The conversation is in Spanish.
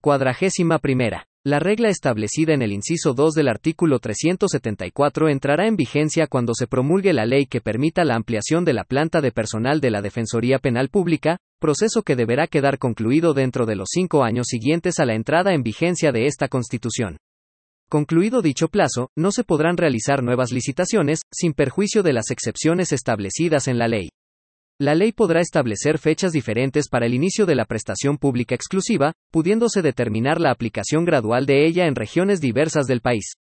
41. La regla establecida en el inciso 2 del artículo 374 entrará en vigencia cuando se promulgue la ley que permita la ampliación de la planta de personal de la Defensoría Penal Pública, proceso que deberá quedar concluido dentro de los 5 años siguientes a la entrada en vigencia de esta Constitución. Concluido dicho plazo, no se podrán realizar nuevas licitaciones, sin perjuicio de las excepciones establecidas en la ley. La ley podrá establecer fechas diferentes para el inicio de la prestación pública exclusiva, pudiéndose determinar la aplicación gradual de ella en regiones diversas del país.